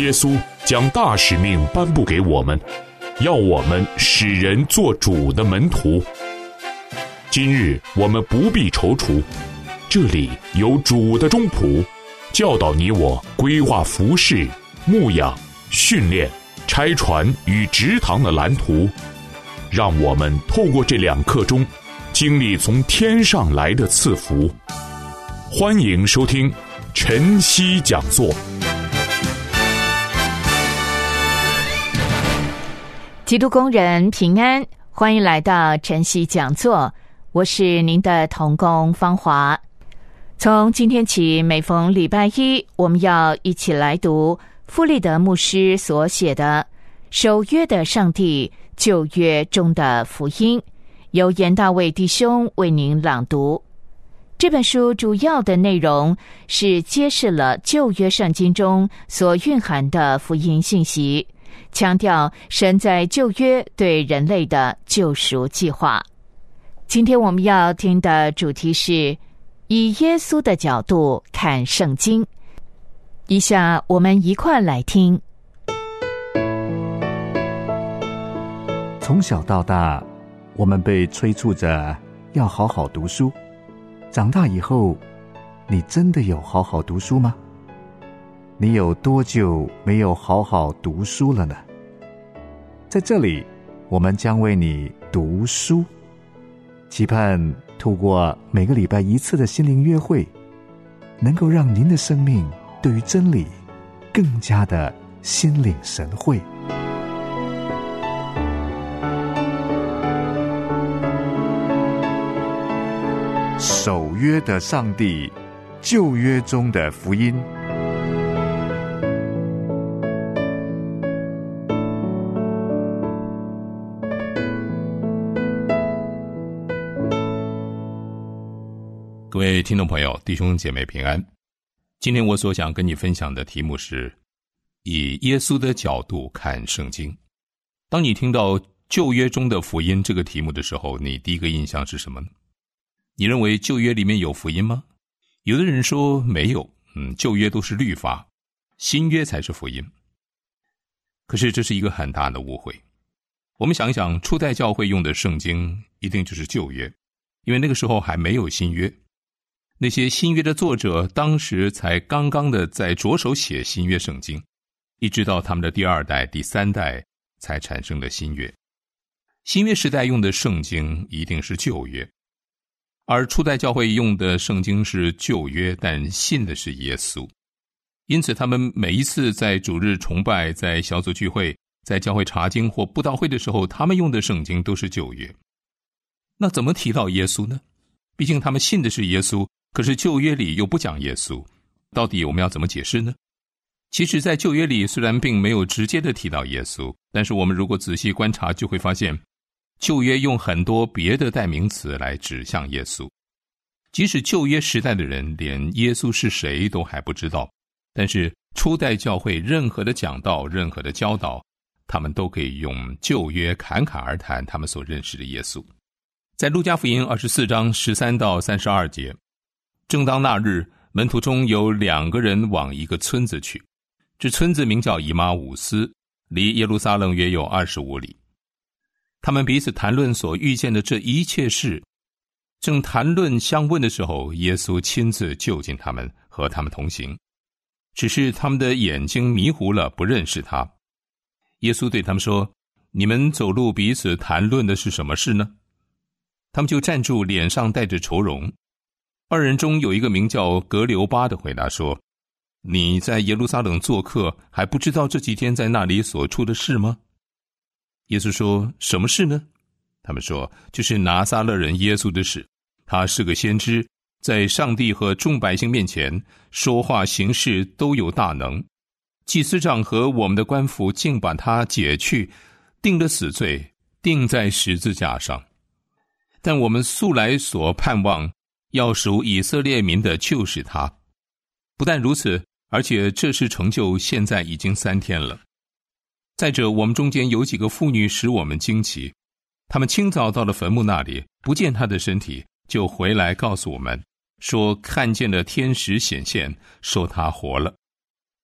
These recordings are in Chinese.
耶稣将大使命颁布给我们，要我们使人做主的门徒。今日我们不必踌躇，这里有主的中仆，教导你我规划服事、牧养、训练、拆船与植堂的蓝图，让我们透过这2课中经历从天上来的赐福。欢迎收听晨曦讲座。 基督工人平安，欢迎来到晨曦讲座，我是您的同工芳华。从今天起，每逢礼拜一，我们要一起来读傅立德牧师所写的《守约的上帝：旧约中的福音》，由严大卫弟兄为您朗读。这本书主要的内容是揭示了旧约圣经中所蕴含的福音信息，强调神在旧约对人类的救赎计划。今天我们要听的主题是以耶稣的角度看圣经。以下我们一块来听。 从小到大，我们被催促着要好好读书。长大以后，你真的有好好读书吗？你有多久没有好好读书了呢？在这里，我们将为你读书，期盼透过每个礼拜1次的心灵约会，能够让您的生命对于真理更加的心领神会。守约的上帝，旧约中的福音。 各位听众朋友、弟兄姐妹平安。今天我所想跟你分享的题目是以耶稣的角度看圣经。当你听到旧约中的福音这个题目的时候，你第一个印象是什么呢？你认为旧约里面有福音吗？有的人说没有，旧约都是律法，新约才是福音。可是这是一个很大的误会。我们想一想，初代教会用的圣经一定就是旧约，因为那个时候还没有新约。那些新约的作者当时才刚刚的在着手写新约圣经，一直到他们的第2代、第3代才产生了新约。新约时代用的圣经一定是旧约，而初代教会用的圣经是旧约，但信的是耶稣。因此他们每一次在主日崇拜、在小组聚会、在教会查经或布道会的时候，他们用的圣经都是旧约。那怎么提到耶稣呢？毕竟他们信的是耶稣，可是旧约里又不讲耶稣，到底我们要怎么解释呢？其实在旧约里虽然并没有直接的提到耶稣，但是我们如果仔细观察，就会发现旧约用很多别的代名词来指向耶稣。即使旧约时代的人连耶稣是谁都还不知道，但是初代教会任何的讲道、任何的教导，他们都可以用旧约侃侃而谈他们所认识的耶稣。在路加福音24章13到32节，正当那日，门徒中有2个人往一个村子去，这村子名叫以马忤斯，离耶路撒冷约有25里。他们彼此谈论所遇见的这一切事，正谈论相问的时候，耶稣亲自就近他们，和他们同行，只是他们的眼睛迷糊了，不认识他。耶稣对他们说：你们走路彼此谈论的是什么事呢？他们就站住，脸上带着愁容。2人中有一个名叫格留巴的回答说：你在耶路撒冷做客，还不知道这几天在那里所出的事吗？耶稣说：什么事呢？他们说：就是拿撒勒人耶稣的事。他是个先知，在上帝和众百姓面前说话行事都有大能。祭司长和我们的官府竟把他解去，定了死罪，钉在十字架上。但我们素来所盼望要赎以色列民的就是他。不但如此，而且这事成就现在已经3天了。再者，我们中间有几个妇女使我们惊奇，他们清早到了坟墓那里，不见他的身体，就回来告诉我们，说看见了天使显现，说他活了。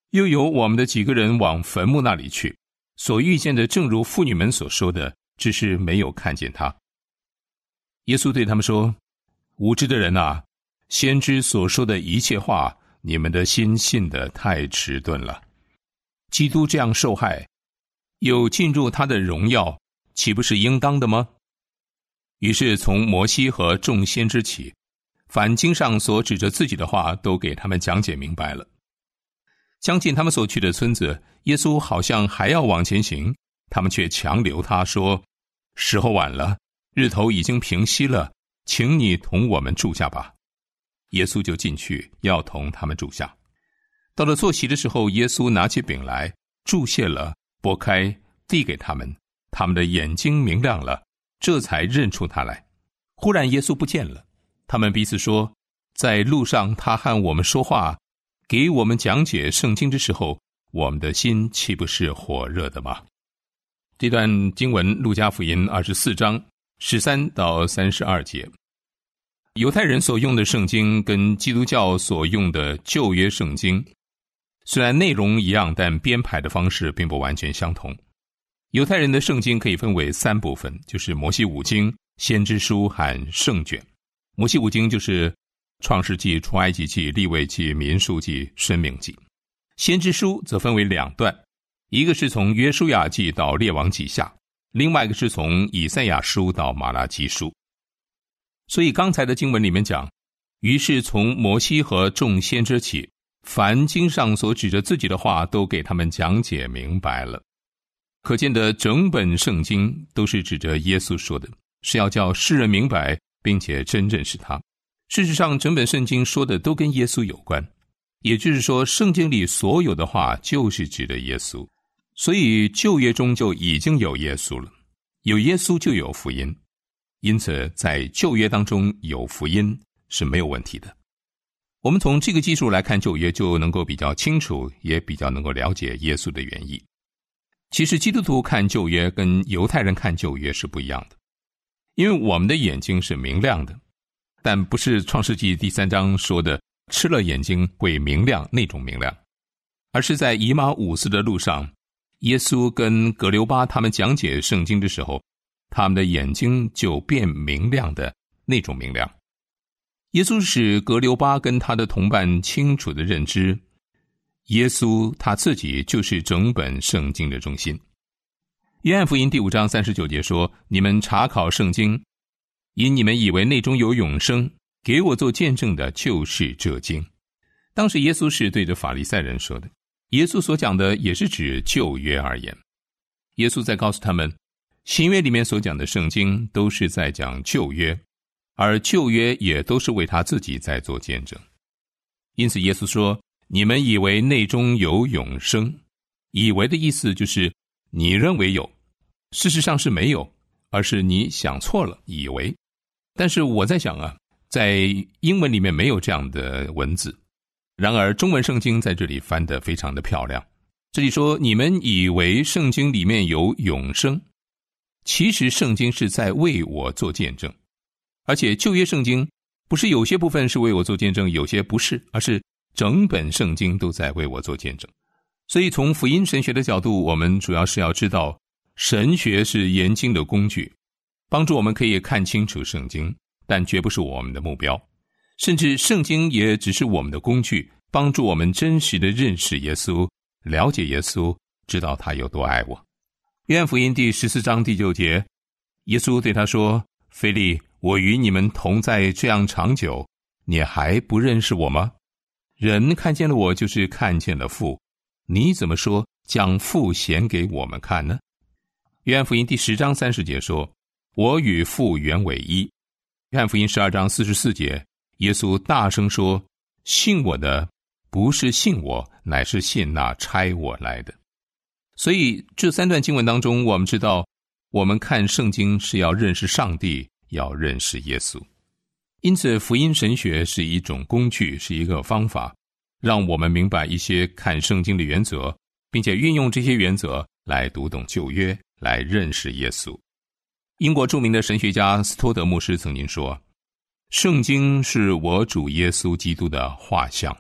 又有我们的几个人往坟墓那里去，所遇见的正如妇女们所说的，只是没有看见他。耶稣对他们说，无知的人啊，先知所说的一切话，你们的心信得太迟钝了。基督这样受害，有进入他的荣耀，岂不是应当的吗？于是从摩西和众先知起，凡经上所指着自己的话，都给他们讲解明白了。将近他们所去的村子，耶稣好像还要往前行，他们却强留他说，时候晚了，日头已经平息了，请你同我们住下吧。耶稣就进去，要同他们住下。到了坐席的时候，耶稣拿起饼来，祝谢了，拨开，递给他们，他们的眼睛明亮了，这才认出他来。忽然耶稣不见了，他们彼此说，在路上他和我们说话，给我们讲解圣经的时候，我们的心岂不是火热的吗？这段经文路加福音24章13到32节。犹太人所用的圣经跟基督教所用的旧约圣经虽然内容一样，但编排的方式并不完全相同。犹太人的圣经可以分为3部分，就是摩西五经、先知书和圣卷。摩西五经就是创世纪、出埃及记、利未记、民数记、申命记。先知书则分为2段，一个是从约书亚记到列王记下，另外一个是从以赛亚书到马拉基书。所以刚才的经文里面讲，于是从摩西和众先知起，凡经上所指着自己的话，都给他们讲解明白了。可见的整本圣经都是指着耶稣说的，是要叫世人明白，并且真认识他。事实上，整本圣经说的都跟耶稣有关，也就是说，圣经里所有的话就是指的耶稣。所以旧约中就已经有耶稣了，有耶稣就有福音，因此在旧约当中有福音是没有问题的。我们从这个基础来看旧约，就能够比较清楚，也比较能够了解耶稣的原意。其实基督徒看旧约跟犹太人看旧约是不一样的，因为我们的眼睛是明亮的，但不是创世纪第3章说的吃了眼睛会明亮那种明亮，而是在以马忤斯的路上，耶稣跟格留巴他们讲解圣经的时候，他们的眼睛就变明亮的那种明亮。耶稣使格留巴跟他的同伴清楚地认知，耶稣他自己就是整本圣经的中心。约翰福音第5章39节说，你们查考圣经，因你们以为内中有永生，给我做见证的就是这经。当时耶稣是对着法利赛人说的，耶稣所讲的也是指旧约而言。耶稣在告诉他们，新约里面所讲的圣经都是在讲旧约，而旧约也都是为他自己在做见证。因此耶稣说，你们以为内中有永生，以为的意思就是你认为有，事实上是没有，而是你想错了，以为。但是我在想在英文里面没有这样的文字，然而中文圣经在这里翻得非常的漂亮。这里说，你们以为圣经里面有永生，其实圣经是在为我做见证。而且旧约圣经不是有些部分是为我做见证，有些不是，而是整本圣经都在为我做见证。所以从福音神学的角度，我们主要是要知道，神学是研经的工具，帮助我们可以看清楚圣经，但绝不是我们的目标。甚至圣经也只是我们的工具，帮助我们真实的认识耶稣，了解耶稣，知道他有多爱我。约翰福音第14章第9节，耶稣对他说，腓利，我与你们同在这样长久，你还不认识我吗？人看见了我，就是看见了父，你怎么说将父显给我们看呢？约翰福音第10章30节说，我与父原为一。约翰福音12章44节，耶稣大声说，信我的不是信我，乃是信那差我来的。所以这3段经文当中，我们知道我们看圣经是要认识上帝，要认识耶稣。因此福音神学是一种工具，是一个方法，让我们明白一些看圣经的原则，并且运用这些原则来读懂旧约，来认识耶稣。英国著名的神学家斯托德牧师曾经说，圣经是我主耶稣基督的画像，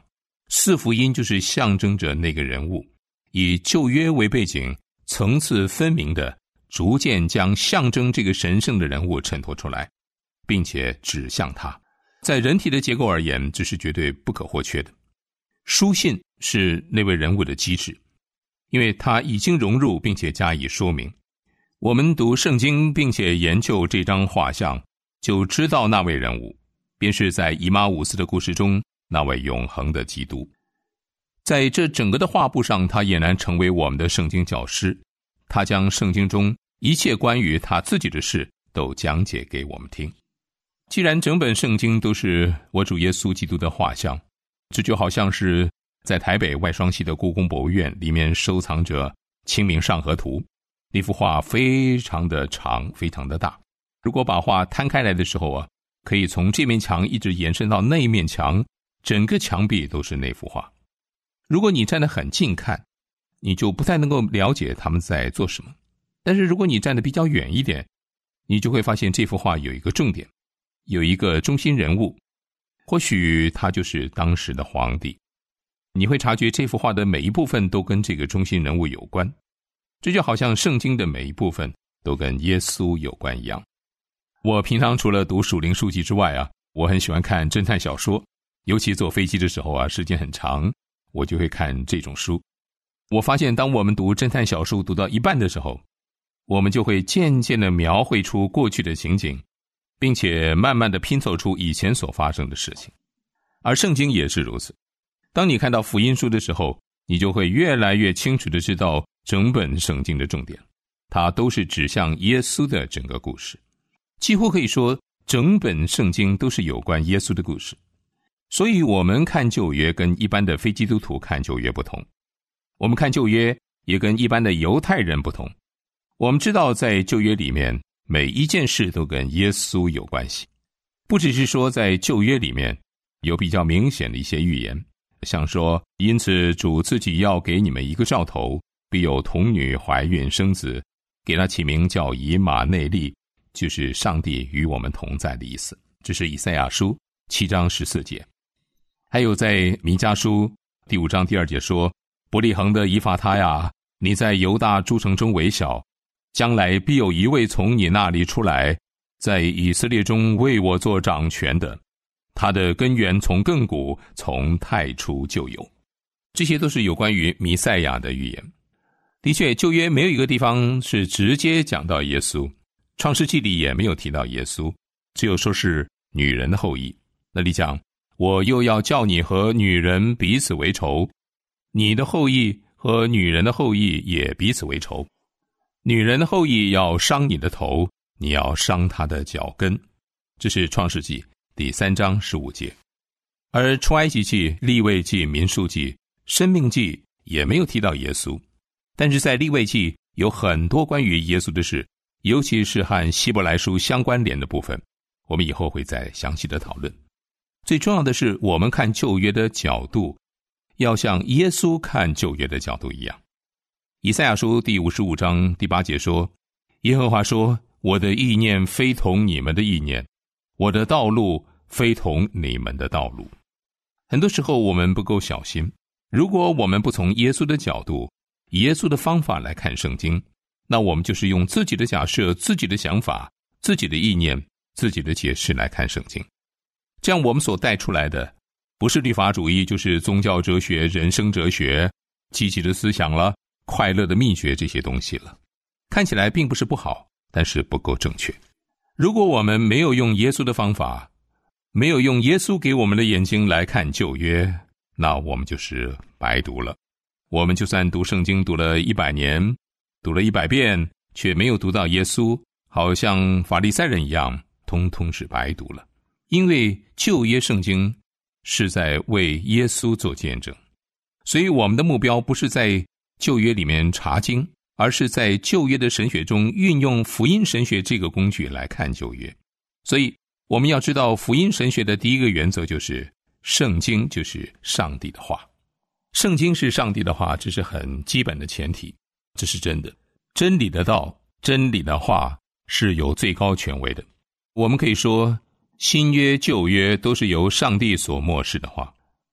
四福音就是象征着那个人物，以旧约为背景，层次分明的逐渐将象征这个神圣的人物衬托出来，并且指向他。在人体的结构而言，这是绝对不可或缺的。书信是那位人物的机制，因为他已经融入并且加以说明。我们读圣经并且研究这张画像，就知道那位人物便是在以马忤斯的故事中那位永恒的基督。在这整个的画布上，他俨然成为我们的圣经教师，他将圣经中一切关于他自己的事都讲解给我们听。既然整本圣经都是我主耶稣基督的画像，这就好像是在台北外双溪的故宫博物院里面收藏着《清明上河图》，那幅画非常的长，非常的大。如果把画摊开来的时候啊，可以从这面墙一直延伸到那一面墙，整个墙壁都是那幅画。如果你站得很近看，你就不太能够了解他们在做什么。但是如果你站得比较远一点，你就会发现这幅画有一个重点，有一个中心人物，或许他就是当时的皇帝。你会察觉这幅画的每一部分都跟这个中心人物有关，这就好像圣经的每一部分都跟耶稣有关一样。我平常除了读属灵书籍之外啊，我很喜欢看侦探小说，尤其坐飞机的时候啊，时间很长，我就会看这种书。我发现当我们读侦探小说读到一半的时候，我们就会渐渐地描绘出过去的情景，并且慢慢地拼凑出以前所发生的事情。而圣经也是如此，当你看到福音书的时候，你就会越来越清楚地知道整本圣经的重点，它都是指向耶稣的整个故事。几乎可以说整本圣经都是有关耶稣的故事。所以我们看旧约跟一般的非基督徒看旧约不同，我们看旧约也跟一般的犹太人不同。我们知道在旧约里面每一件事都跟耶稣有关系，不只是说在旧约里面有比较明显的一些预言，像说因此主自己要给你们一个兆头，必有童女怀孕生子，给他起名叫以马内利，就是上帝与我们同在的意思。这是以赛亚书7章14节。还有在弥迦书第5章第2节说，伯利恒的以法他呀，你在犹大诸城中为小，将来必有一位从你那里出来，在以色列中为我做掌权的，他的根源从亘古，从太初就有。这些都是有关于弥赛亚的预言。的确，旧约没有一个地方是直接讲到耶稣，创世纪里也没有提到耶稣，只有说是女人的后裔。那里讲，我又要叫你和女人彼此为仇，你的后裔和女人的后裔也彼此为仇。女人的后裔要伤你的头，你要伤她的脚跟。这是创世纪第3章15节。而出埃及记、利未记、民数记、申命记也没有提到耶稣，但是在利未记有很多关于耶稣的事，尤其是和希伯来书相关联的部分，我们以后会再详细的讨论。最重要的是，我们看旧约的角度要像耶稣看旧约的角度一样。以赛亚书第55章第8节说，耶和华说，我的意念非同你们的意念，我的道路非同你们的道路。很多时候我们不够小心，如果我们不从耶稣的角度、耶稣的方法来看圣经，那我们就是用自己的假设、自己的想法、自己的意念、自己的解释来看圣经。这样我们所带出来的不是律法主义，就是宗教哲学、人生哲学、积极的思想了、快乐的秘诀这些东西了。看起来并不是不好，但是不够正确。如果我们没有用耶稣的方法，没有用耶稣给我们的眼睛来看旧约，那我们就是白读了。我们就算读圣经读了100年，读了100遍，却没有读到耶稣，好像法利赛人一样，通通是白读了。因为旧约圣经是在为耶稣做见证，所以我们的目标不是在旧约里面查经，而是在旧约的神学中运用福音神学这个工具来看旧约。所以我们要知道，福音神学的第一个原则就是圣经就是上帝的话。圣经是上帝的话，这是很基本的前提，这是真的。真理的道、真理的话是有最高权威的。我们可以说新约旧约都是由上帝所默示的话，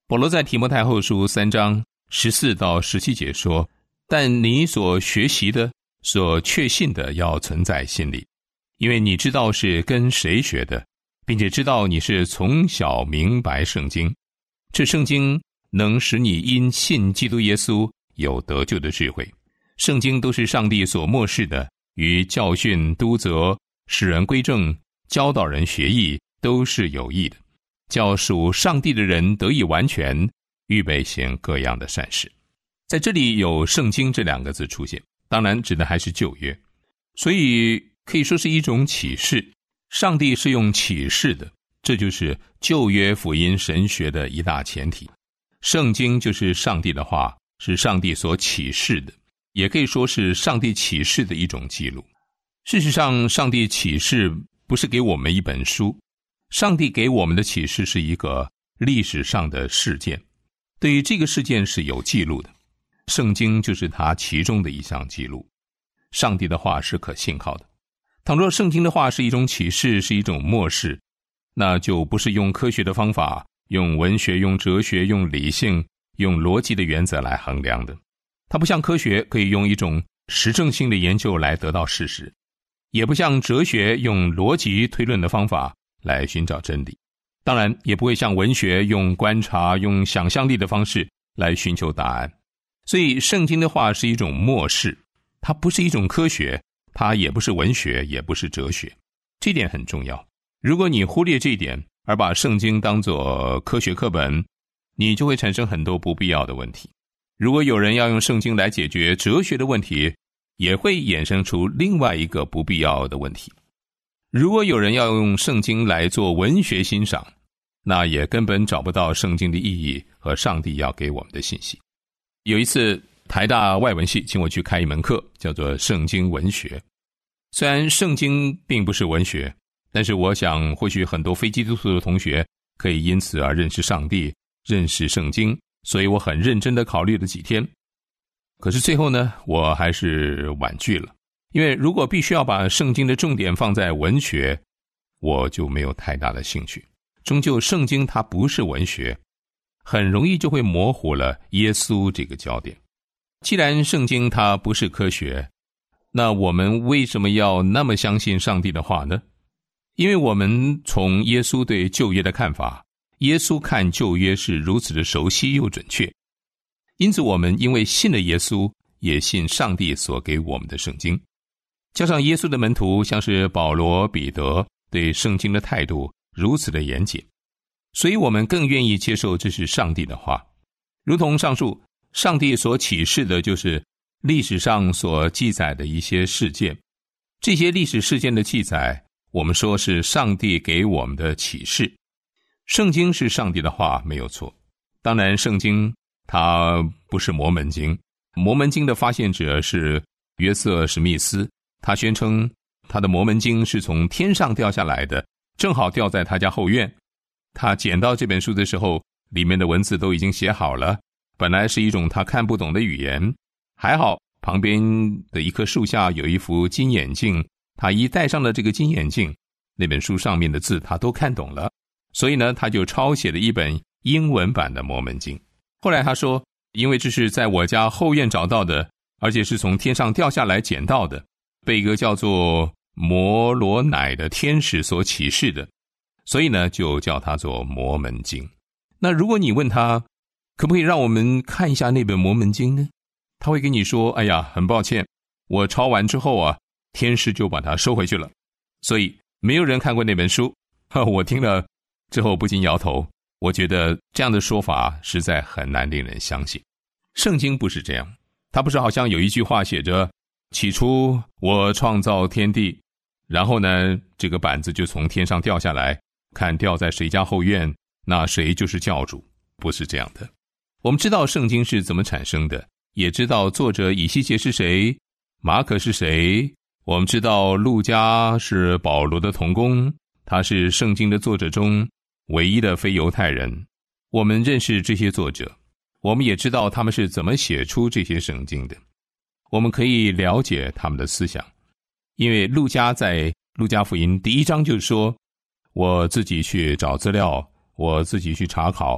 保罗在提摩太后书3章14到17节说，但你所学习的，所确信的要存在心里，因为你知道是跟谁学的，并且知道你是从小明白圣经，这圣经能使你因信基督耶稣有得救的智慧。圣经都是上帝所默示的，于教训、督责、使人归正、教导人学义，都是有益的，叫属上帝的人得以完全，预备行各样的善事。在这里有圣经这2个字出现，当然指的还是旧约，所以可以说是一种启示。上帝是用启示的，这就是旧约福音神学的一大前提。圣经就是上帝的话，是上帝所启示的，也可以说是上帝启示的一种记录。事实上，上帝启示不是给我们一本书，上帝给我们的启示是一个历史上的事件，对于这个事件是有记录的。圣经就是它其中的一项记录。上帝的话是可信靠的。倘若圣经的话是一种启示，是一种默示，那就不是用科学的方法，用文学、用哲学、用理性、用逻辑的原则来衡量的。它不像科学可以用一种实证性的研究来得到事实，也不像哲学用逻辑推论的方法来寻找真理，当然也不会像文学用观察、用想象力的方式来寻求答案。所以圣经的话是一种默示，它不是一种科学，它也不是文学，也不是哲学，这点很重要。如果你忽略这一点，而把圣经当作科学课本，你就会产生很多不必要的问题。如果有人要用圣经来解决哲学的问题，也会衍生出另外一个不必要的问题。如果有人要用圣经来做文学欣赏，那也根本找不到圣经的意义和上帝要给我们的信息。有一次台大外文系请我去开一门课，叫做圣经文学。虽然圣经并不是文学，但是我想或许很多非基督徒的同学可以因此而认识上帝，认识圣经，所以我很认真地考虑了几天。可是最后呢，我还是婉拒了，因为如果必须要把圣经的重点放在文学，我就没有太大的兴趣。终究圣经它不是文学，很容易就会模糊了耶稣这个焦点。既然圣经它不是科学，那我们为什么要那么相信上帝的话呢？因为我们从耶稣对旧约的看法，耶稣看旧约是如此的熟悉又准确，因此我们因为信了耶稣，也信上帝所给我们的圣经。加上耶稣的门徒像是保罗、彼得对圣经的态度如此的严谨，所以我们更愿意接受这是上帝的话。如同上述，上帝所启示的就是历史上所记载的一些事件，这些历史事件的记载，我们说是上帝给我们的启示。圣经是上帝的话，没有错。当然圣经它不是摩门经，摩门经的发现者是约瑟史密斯，他宣称他的摩门经是从天上掉下来的，正好掉在他家后院。他捡到这本书的时候，里面的文字都已经写好了，本来是一种他看不懂的语言，还好旁边的一棵树下有一副金眼镜，他一戴上了这个金眼镜，那本书上面的字他都看懂了，所以呢，他就抄写了一本英文版的摩门经。后来他说，因为这是在我家后院找到的，而且是从天上掉下来捡到的，被一个叫做摩罗乃的天使所启示的，所以呢，就叫它做摩门经。那如果你问他可不可以让我们看一下那本摩门经呢？他会跟你说，哎呀，很抱歉，我抄完之后啊，天使就把它收回去了，所以没有人看过那本书。我听了之后不禁摇头，我觉得这样的说法实在很难令人相信。圣经不是这样，它不是好像有一句话写着，起初我创造天地，然后呢，这个板子就从天上掉下来，看掉在谁家后院，那谁就是教主。不是这样的。我们知道圣经是怎么产生的，也知道作者以西结是谁，马可是谁，我们知道路加是保罗的同工，他是圣经的作者中唯一的非犹太人。我们认识这些作者，我们也知道他们是怎么写出这些圣经的，我们可以了解他们的思想。因为路加在路加福音第1章就说，我自己去找资料，我自己去查考，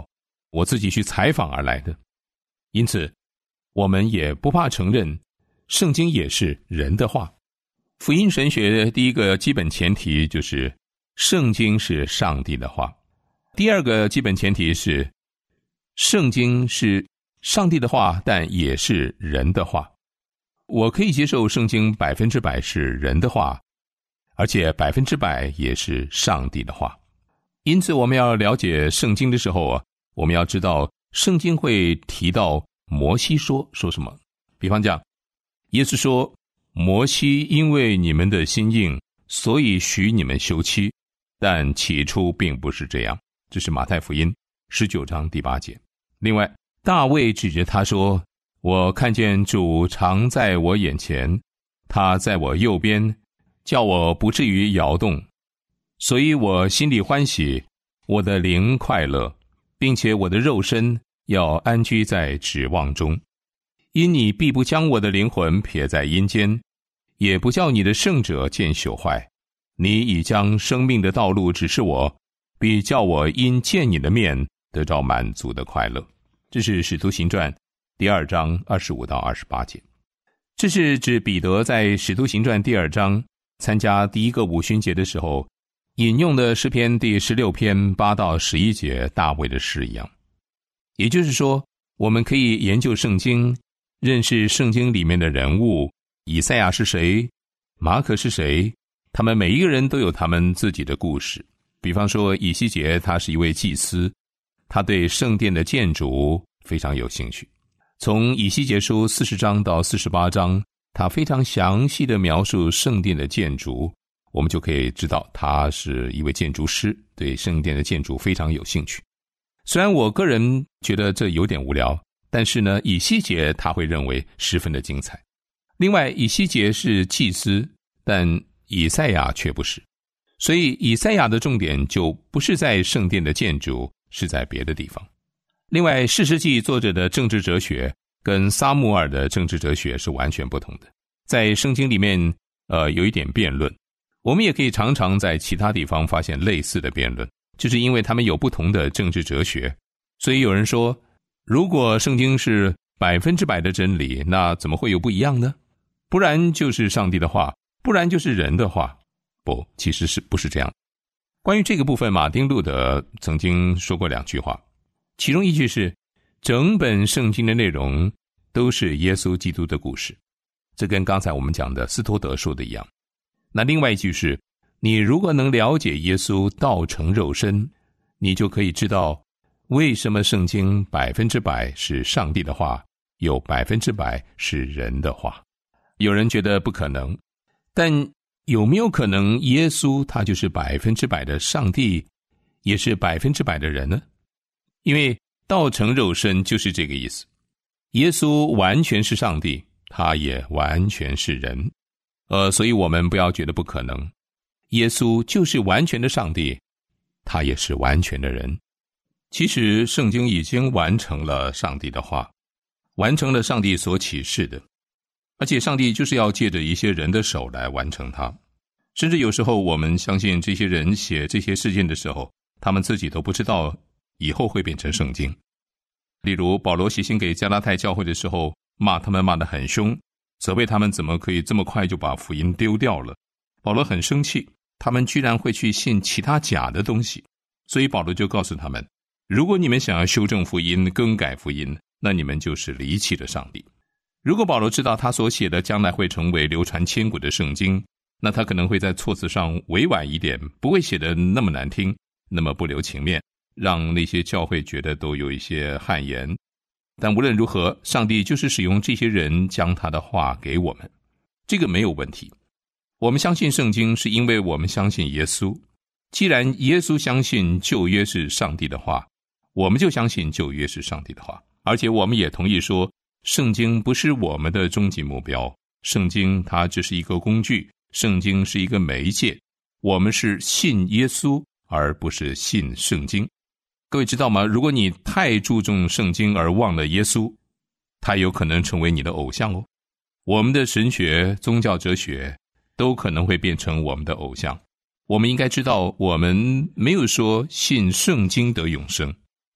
我自己去采访而来的。因此我们也不怕承认圣经也是人的话。福音神学的第一个基本前提就是圣经是上帝的话，第二个基本前提是圣经是上帝的话，但也是人的话。我可以接受圣经100%是人的话，而且100%也是上帝的话。因此我们要了解圣经的时候我们要知道圣经会提到摩西说什么。比方讲，耶稣说，摩西因为你们的心硬，所以许你们休妻，但起初并不是这样。这是马太福音19章第8节。另外，大卫指着他说，我看见主常在我眼前，他在我右边，叫我不至于摇动，所以我心里欢喜，我的灵快乐，并且我的肉身要安居在指望中。因你必不将我的灵魂撇在阴间，也不叫你的圣者见朽坏。你已将生命的道路指示我，必叫我因见你的面得到满足的快乐。这是使徒行传第2章25到28节。这是指彼得在使徒行传第2章参加第一个五旬节的时候引用的诗篇第16篇8到11节大卫的诗一样。也就是说，我们可以研究圣经，认识圣经里面的人物，以赛亚是谁，马可是谁，他们每一个人都有他们自己的故事。比方说以西结，他是一位祭司，他对圣殿的建筑非常有兴趣。从以西结书40章到48章，他非常详细的描述圣殿的建筑，我们就可以知道他是一位建筑师，对圣殿的建筑非常有兴趣。虽然我个人觉得这有点无聊，但是呢，以西结他会认为十分的精彩。另外，以西结是祭司，但以赛亚却不是，所以以赛亚的重点就不是在圣殿的建筑，是在别的地方。另外，士师记作者的政治哲学跟撒母耳的政治哲学是完全不同的，在圣经里面有一点辩论，我们也可以常常在其他地方发现类似的辩论，就是因为他们有不同的政治哲学。所以有人说，如果圣经是100%的真理，那怎么会有不一样呢？不然就是上帝的话，不然就是人的话。不，其实不是这样。关于这个部分，马丁路德曾经说过2句话，其中一句是，整本圣经的内容都是耶稣基督的故事，这跟刚才我们讲的斯托德说的一样。那另外一句是，你如果能了解耶稣道成肉身，你就可以知道为什么圣经100%是上帝的话，有100%是人的话。有人觉得不可能，但有没有可能耶稣他就是100%的上帝，也是100%的人呢？因为道成肉身就是这个意思。耶稣完全是上帝，他也完全是人。所以我们不要觉得不可能。耶稣就是完全的上帝，他也是完全的人。其实圣经已经完成了上帝的话，完成了上帝所启示的，而且上帝就是要借着一些人的手来完成它。甚至有时候我们相信这些人写这些事件的时候，他们自己都不知道以后会变成圣经。例如保罗写信给加拉太教会的时候，骂他们骂得很凶，责备他们怎么可以这么快就把福音丢掉了。保罗很生气，他们居然会去信其他假的东西。所以保罗就告诉他们，如果你们想要修正福音，更改福音，那你们就是离弃了上帝。如果保罗知道他所写的将来会成为流传千古的圣经，那他可能会在措辞上委婉一点，不会写得那么难听，那么不留情面，让那些教会觉得都有一些汗颜。但无论如何，上帝就是使用这些人将他的话给我们，这个没有问题。我们相信圣经是因为我们相信耶稣，既然耶稣相信旧约是上帝的话，我们就相信旧约是上帝的话。而且我们也同意说，圣经不是我们的终极目标，圣经它只是一个工具，圣经是一个媒介，我们是信耶稣而不是信圣经。各位知道吗？如果你太注重圣经而忘了耶稣，他有可能成为你的偶像哦。我们的神学、宗教哲学都可能会变成我们的偶像。我们应该知道，我们没有说信圣经得永生，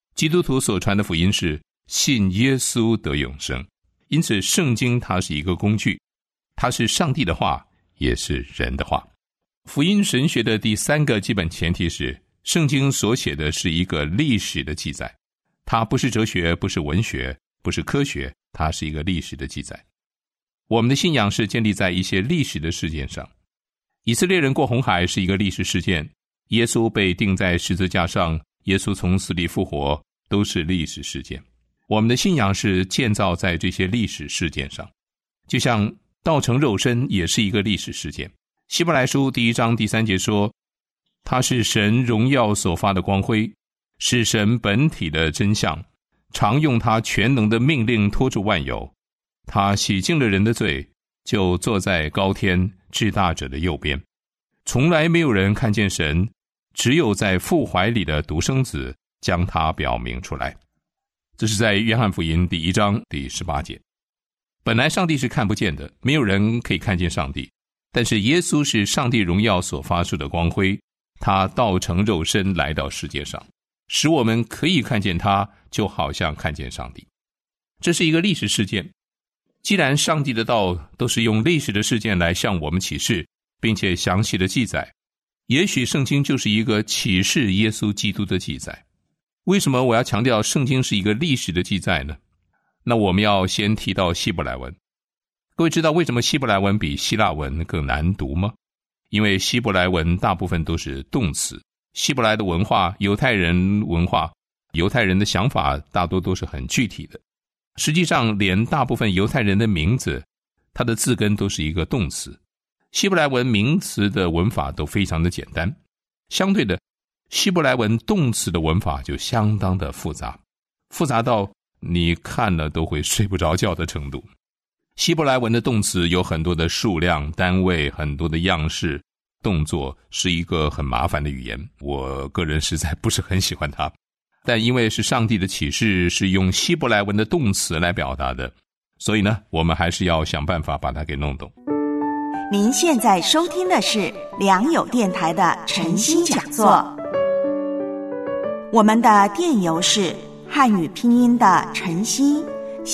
基督徒所传的福音是信耶稣得永生，因此圣经它是一个工具，它是上帝的话，也是人的话。福音神学的第三个基本前提是，圣经所写的是一个历史的记载，它不是哲学，不是文学，不是科学，它是一个历史的记载。我们的信仰是建立在一些历史的事件上。以色列人过红海是一个历史事件，耶稣被钉在十字架上，耶稣从死里复活，都是历史事件。我们的信仰是建造在这些历史事件上，就像道成肉身也是一个历史事件。希伯来书1章第3节说，他是神荣耀所发的光辉，是神本体的真相，常用他全能的命令托住万有，他洗净了人的罪，就坐在高天至大者的右边。从来没有人看见神，只有在父怀里的独生子将他表明出来。这是在约翰福音1章第18节。本来上帝是看不见的，没有人可以看见上帝，但是耶稣是上帝荣耀所发出的光辉，他道成肉身来到世界上，使我们可以看见他，就好像看见上帝。这是一个历史事件。既然上帝的道都是用历史的事件来向我们启示，并且详细的记载，也许圣经就是一个启示耶稣基督的记载。为什么我要强调圣经是一个历史的记载呢？那我们要先提到希伯来文。各位知道为什么希伯来文比希腊文更难读吗？因为希伯来文大部分都是动词。希伯来的文化，犹太人文化，犹太人的想法大多都是很具体的。实际上连大部分犹太人的名字，它的字根都是一个动词。希伯来文名词的文法都非常的简单，相对的希伯来文动词的文法就相当的复杂，复杂到你看了都会睡不着觉的程度。希伯来文的动词有很多的数量单位，很多的样式动作，是一个很麻烦的语言，我个人实在不是很喜欢它。但因为是上帝的启示是用希伯来文的动词来表达的，所以呢，我们还是要想办法把它给弄懂。 您现在收听的是良友电台的晨星讲座。我们的电邮是汉语拼音的晨星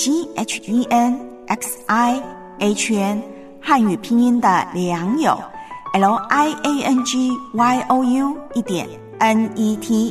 CHENXIHN， 汉语拼音的良友 LIANGYOU.NET。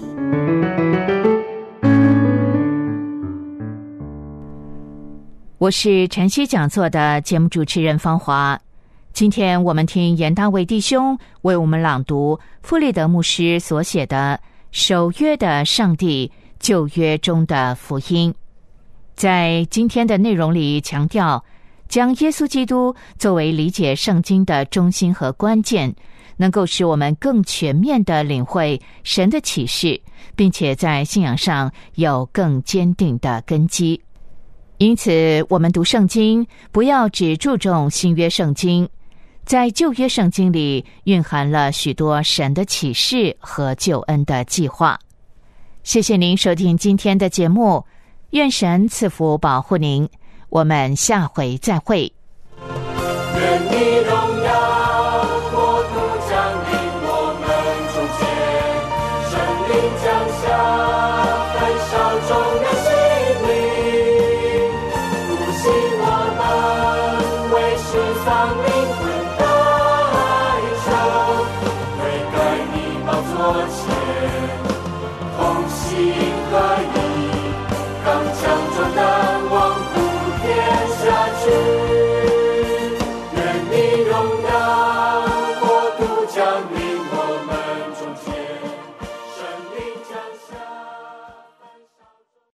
我是晨曦讲座的节目主持人方华。今天我们听严大卫弟兄为我们朗读傅立德牧师所写的《守约的上帝：旧约中的福音》。在今天的内容里强调，将耶稣基督作为理解圣经的中心和关键，能够使我们更全面地领会神的启示，并且在信仰上有更坚定的根基。因此，我们读圣经不要只注重新约圣经，在旧约圣经里蕴含了许多神的启示和救恩的计划。谢谢您收听今天的节目，愿神赐福保护您，我们下回再会。 愿你荣耀国度降临我们中间，圣灵降下焚烧众人心灵，复兴我们为世丧灵魂代求，悔改你宝座前